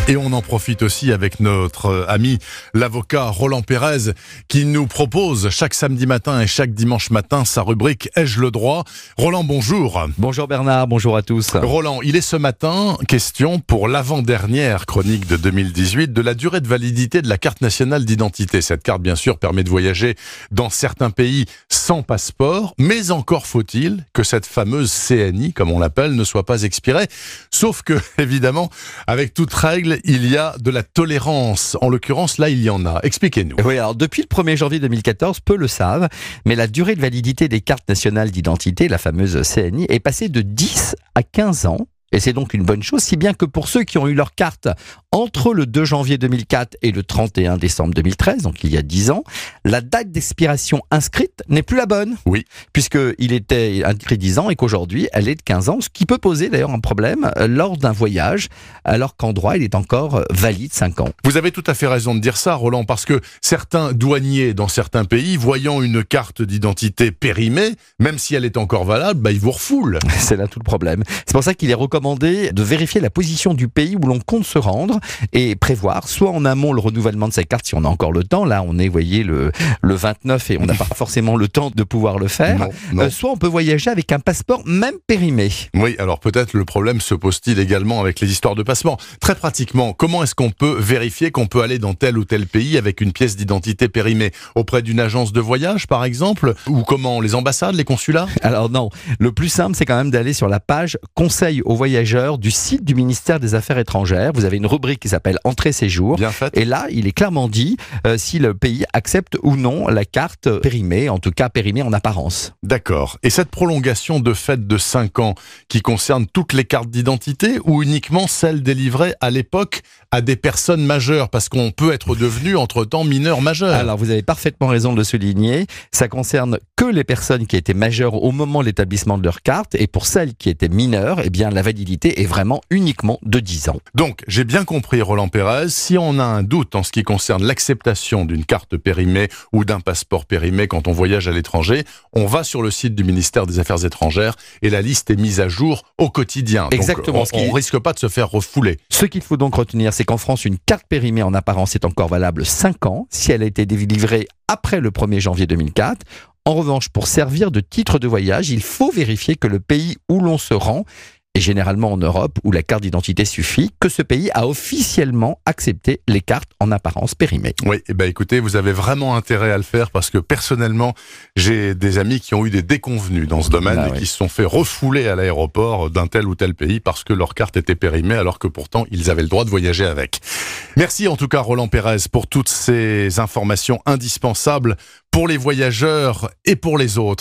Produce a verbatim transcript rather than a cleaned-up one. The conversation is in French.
Et on en profite aussi avec notre ami, l'avocat Roland Pérez, qui nous propose chaque samedi matin et chaque dimanche matin sa rubrique « Ai-je le droit ?» Roland, bonjour. Bonjour Bernard, bonjour à tous. Roland, il est ce matin question pour l'avant-dernière chronique de deux mille dix-huit de la durée de validité de la carte nationale d'identité. Cette carte, bien sûr, permet de voyager dans certains pays sans passeport, mais encore faut-il que cette fameuse C N I, comme on l'appelle, ne soit pas expirée. Sauf que, évidemment, avec toute règle, il y a de la tolérance. En l'occurrence, là, il y en a. Expliquez-nous. Oui, alors depuis le premier janvier deux mille quatorze, peu le savent, mais la durée de validité des cartes nationales d'identité, la fameuse C N I, est passée de dix à quinze ans. Et c'est donc une bonne chose, si bien que pour ceux qui ont eu leur carte entre le deux janvier deux mille quatre et le trente et un décembre deux mille treize, donc il y a dix ans, la date d'expiration inscrite n'est plus la bonne. Oui. Puisqu'il était inscrit dix ans et qu'aujourd'hui, elle est de quinze ans, ce qui peut poser d'ailleurs un problème lors d'un voyage, alors qu'en droit, il est encore valide cinq ans. Vous avez tout à fait raison de dire ça, Roland, parce que certains douaniers dans certains pays, voyant une carte d'identité périmée, même si elle est encore valable, bah, ils vous refoulent. C'est là tout le problème. C'est pour ça qu'il est recommandé de vérifier la position du pays où l'on compte se rendre et prévoir soit en amont le renouvellement de sa carte si on a encore le temps. Là, on est, vous voyez, le, le vingt-neuf et on n'a pas forcément le temps de pouvoir le faire. Non, non. Euh, soit on peut voyager avec un passeport même périmé. Oui, alors peut-être le problème se pose-t-il également avec les histoires de passeport. Très pratiquement, comment est-ce qu'on peut vérifier qu'on peut aller dans tel ou tel pays avec une pièce d'identité périmée? Auprès d'une agence de voyage, par exemple? Ou comment? Les ambassades, les consulats? Alors non, le plus simple, c'est quand même d'aller sur la page Conseil aux voyageurs du site du ministère des Affaires étrangères. Vous avez une rubrique qui s'appelle Entrée-séjour. Bien fait. Et là, il est clairement dit euh, si le pays accepte ou non la carte périmée, en tout cas périmée en apparence. D'accord. Et cette prolongation de fait de cinq ans qui concerne toutes les cartes d'identité ou uniquement celles délivrées à l'époque à des personnes majeures? Parce qu'on peut être devenu entre-temps mineur majeur. Alors, vous avez parfaitement raison de le souligner. Ça concerne que les personnes qui étaient majeures au moment de l'établissement de leur carte. Et pour celles qui étaient mineures, eh bien, la validité est vraiment uniquement de dix ans. Donc, j'ai bien compris, Roland Pérez, si on a un doute en ce qui concerne l'acceptation d'une carte périmée ou d'un passeport périmé quand on voyage à l'étranger, on va sur le site du ministère des Affaires étrangères et la liste est mise à jour au quotidien. Exactement. Donc, on, on risque pas de se faire refouler. Ce qu'il faut donc retenir, c'est qu'en France, une carte périmée en apparence est encore valable cinq ans si elle a été délivrée après le premier janvier deux mille quatre. En revanche, pour servir de titre de voyage, il faut vérifier que le pays où l'on se rend, et généralement en Europe, où la carte d'identité suffit, que ce pays a officiellement accepté les cartes en apparence périmées. Oui, eh ben écoutez, vous avez vraiment intérêt à le faire parce que personnellement, j'ai des amis qui ont eu des déconvenus dans ce domaine ah, et oui. qui se sont fait refouler à l'aéroport d'un tel ou tel pays parce que leur carte était périmée alors que pourtant ils avaient le droit de voyager avec. Merci en tout cas Roland Pérez pour toutes ces informations indispensables pour les voyageurs et pour les autres.